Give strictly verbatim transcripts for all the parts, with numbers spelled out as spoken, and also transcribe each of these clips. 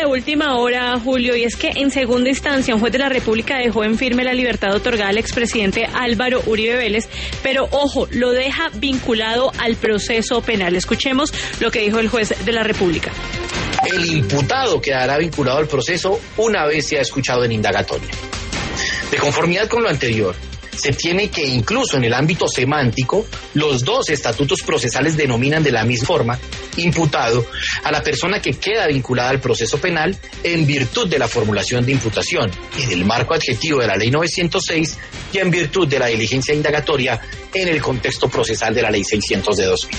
de última hora, Julio, y es que en segunda instancia un juez de la República dejó en firme la libertad otorgada al expresidente Álvaro Uribe Vélez, pero ojo, lo deja vinculado al proceso penal. Escuchemos lo que dijo el juez de la República. El imputado quedará vinculado al proceso una vez sea escuchado en indagatoria. De conformidad con lo anterior, se tiene que incluso en el ámbito semántico, los dos estatutos procesales denominan de la misma forma imputado a la persona que queda vinculada al proceso penal en virtud de la formulación de imputación, en el marco adjetivo de la Ley novecientos seis y en virtud de la diligencia indagatoria en el contexto procesal de la Ley seiscientos de dos mil.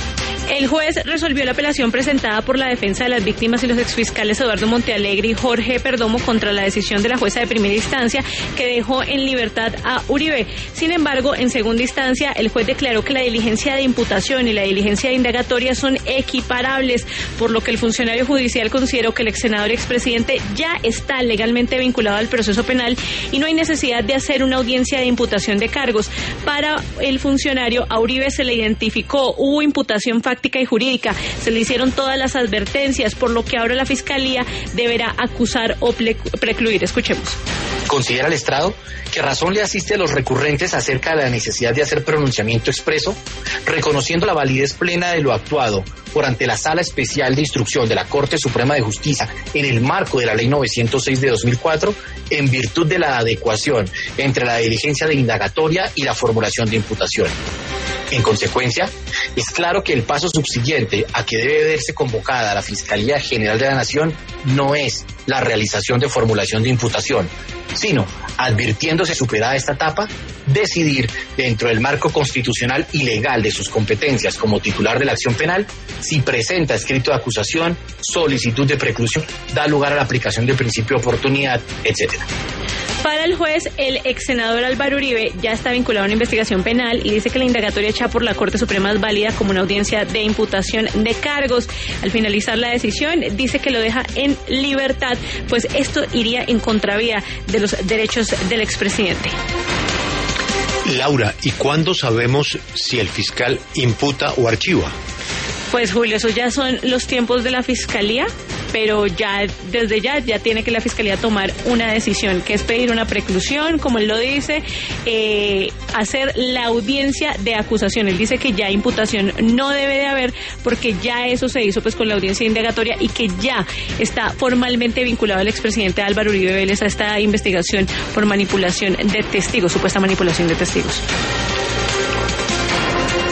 El juez resolvió la apelación presentada por la defensa de las víctimas y los exfiscales Eduardo Montealegre y Jorge Perdomo contra la decisión de la jueza de primera instancia que dejó en libertad a Uribe. Sin embargo, en segunda instancia, el juez declaró que la diligencia de imputación y la diligencia de indagatoria son equiparables, por lo que el funcionario judicial consideró que el ex senador y expresidente ya está legalmente vinculado al proceso penal y no hay necesidad de hacer una audiencia de imputación de cargos. Para el funcionario, a Uribe se le identificó, hubo imputación fáctica y jurídica, se le hicieron todas las advertencias, por lo que ahora la Fiscalía deberá acusar o precluir. Escuchemos. ¿Considera el estrado que razón le asiste a los recurrentes acerca de la necesidad de hacer pronunciamiento expreso, reconociendo la validez plena de lo actuado por ante la Sala Especial de Instrucción de la Corte Suprema de Justicia en el marco de la Ley novecientos seis de dos mil cuatro, en virtud de la adecuación entre la diligencia de indagatoria y la formulación de imputación? En consecuencia, es claro que el paso subsiguiente a que debe verse convocada la Fiscalía General de la Nación no es la realización de formulación de imputación, sino, advirtiéndose superada esta etapa, decidir dentro del marco constitucional y legal de sus competencias como titular de la acción penal si presenta escrito de acusación, solicitud de preclusión, da lugar a la aplicación del principio de oportunidad, etcétera. Para el juez, el ex senador Álvaro Uribe ya está vinculado a una investigación penal y dice que la indagatoria hecha por la Corte Suprema es válida como una audiencia de imputación de cargos. Al finalizar la decisión, dice que lo deja en libertad, pues esto iría en contravía de los derechos del expresidente. Laura, ¿y cuándo sabemos si el fiscal imputa o archiva? Pues Julio, esos ya son los tiempos de la Fiscalía, pero ya desde ya ya tiene que la Fiscalía tomar una decisión, que es pedir una preclusión, como él lo dice, eh, hacer la audiencia de acusación. Él dice que ya imputación no debe de haber porque ya eso se hizo pues con la audiencia indagatoria y que ya está formalmente vinculado el expresidente Álvaro Uribe Vélez a esta investigación por manipulación de testigos, supuesta manipulación de testigos.